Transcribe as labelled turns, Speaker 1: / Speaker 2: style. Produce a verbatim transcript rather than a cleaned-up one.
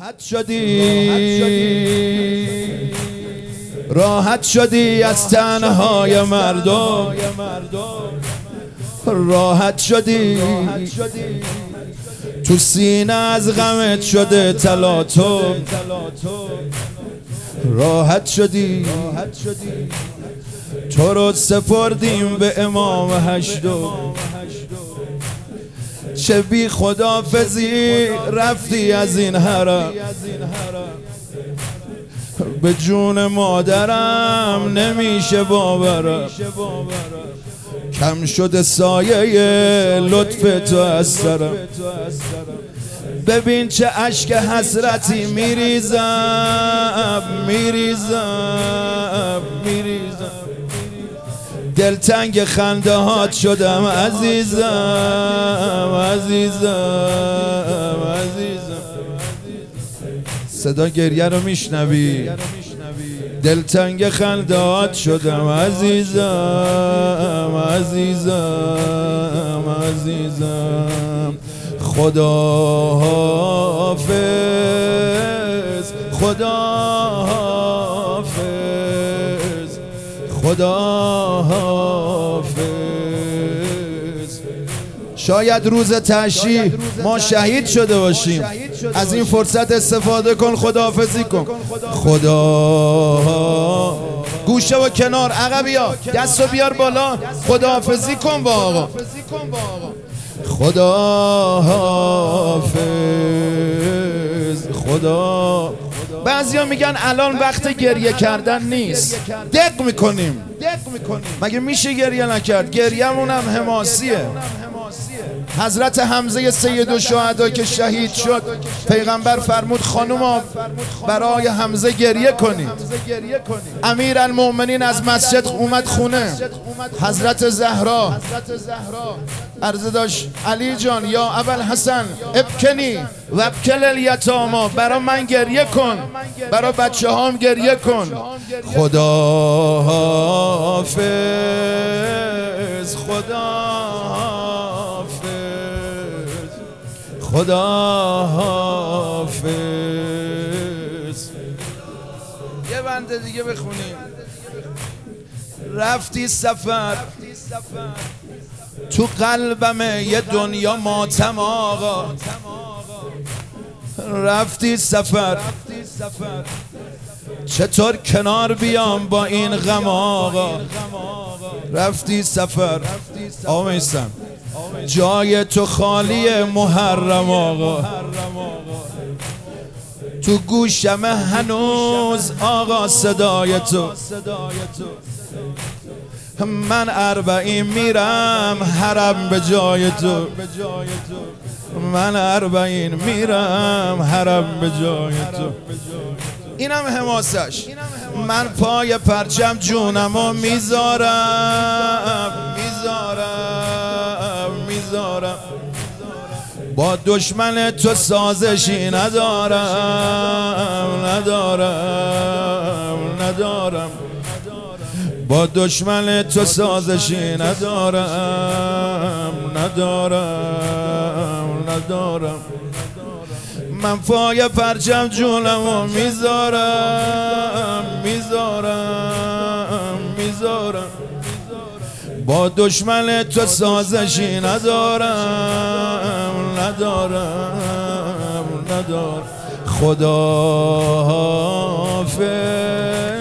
Speaker 1: راحت شدی راحت شدی از تنهای مردم، راحت شدی تو سینه از غمت شده تلاطم، راحت شدی تو رو سپردیم به امام هشتم، چه بی خدافزی رفتی از این حرم، به جون مادرم نمیشه باورم، کم شده سایه لطف تو از سرم، ببین چه اشک حسرتی میریزم میریزم میریزم، دلتنگ خنده هات شدم عزیزم عزیزم عزیزم. صدا گریه رو میشنوی؟ دلتنگ خنده هات شدم عزیزم عزیزم عزیزم. خدا حافظ خدا حافظ خدا حافظ. شاید روز تشییع ما شهید شده باشیم، از این فرصت استفاده کن، خداحافظی کن. خدا گوشه و کنار، عقبیا دستو بیار بالا، خداحافظی کن با آقا. خدا حافظ خدا. بعضیا میگن الان وقت گریه کردن نیست، دق میکنیم. مگه میشه گریه نکرد؟ گریه‌مون هم حماسیه. حضرت حمزه سید الشهدا که شهید شد، پیغمبر فرمود خانوما برای حمزه گریه کنید. امیرالمؤمنین از مسجد اومد خونه، حضرت زهرا عرض داشت علی جان یا ابوالحسن ابکنی و ابکل الیتاما، برای من گریه کن، برای بچه هام گریه کن. خدا حافظ خدا خدا حافظ. یه بنده دیگه بخونیم. رفتی سفر تو قلبم یه دنیا ماتم آقا، رفتی سفر چطور کنار بیام با این غم آقا، رفتی سفر آقا میستم جای تو خالی محرم آقا، تو گوشم هنوز آقا صدای تو، من اربعین میرم حرم به جای تو، من اربعین میرم حرم به جای تو. اینم حماسش. من پای پرچم جونمو میذارم میذارم میذارم، با دشمن تو سازشی ندارم ندارم ندارم، با دشمن تو سازشی ندارم ندارم ندارم. من پای پرچم جونمو میذارم میذارم میذارم، با دشمن تو سازشی ندارم ندارم ندارم. خدا حافظ